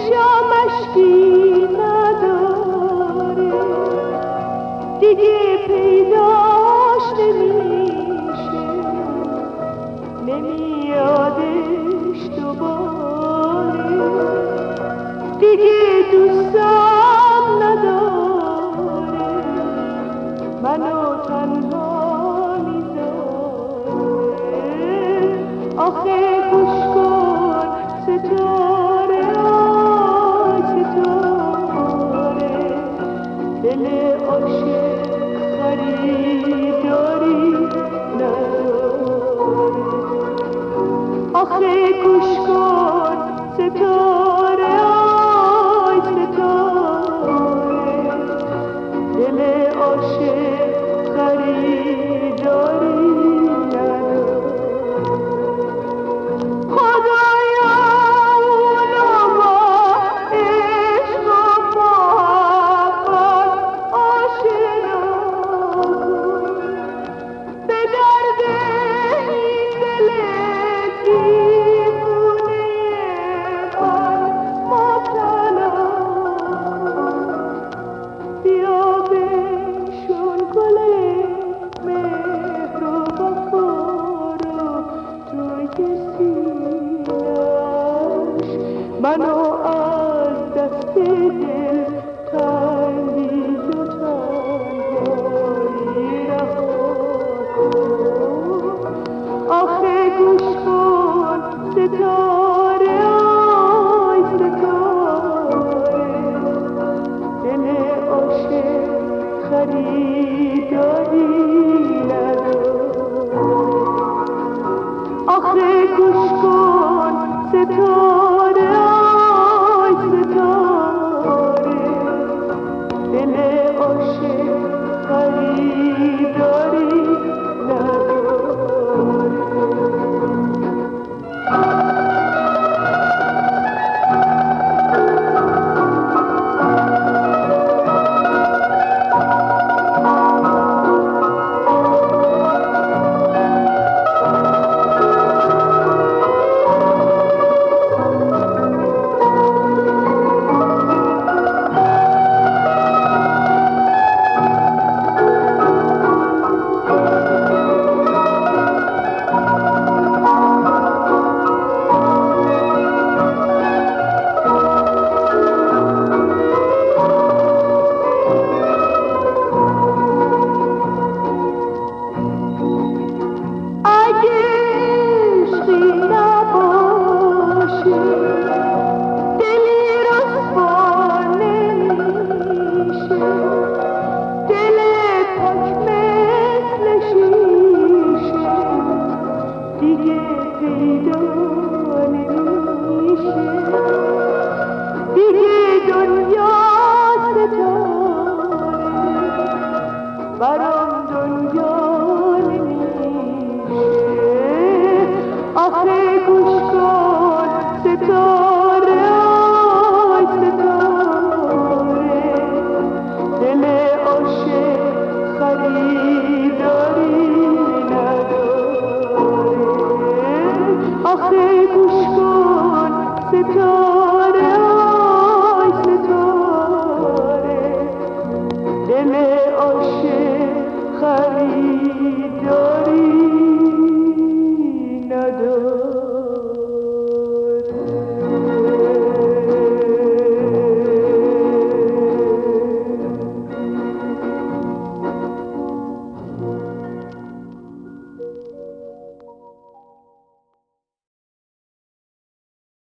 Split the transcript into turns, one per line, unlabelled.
چشا مشکی نداره، دیگه پیداش نمیشه، نمیادش دوباره، دیگه دوستم نداره، منو تنها میذاره. آخه گوش کن ستاره، آی ستاره، دل عاشق خریداری نداره. آخه گوش کن ستاره، آی ستاره، دل عاشق خریداری نداره. خدایا اونو با عشق و محبت آشنا کن، به درد این دل دیوونه من مبتلا کن. بیا بنشون گل مهر و وفا رو توی سینه‌اش، منو از دست دل تنگیز و تنهایی رها کن. آخه گوش کن ستاره، آی ستاره، دل عاشق خریداری نداره. آخه گوش کن ستاره، آی ستاره، دل عاشق خریداری نداره. برام دنیا نمیشه. آخه گوش کن ستاره، آی ستاره، دل عاشق خریداری نداره. آخه گوش کن ستاره، آی ستاره، دل عاشق خریداری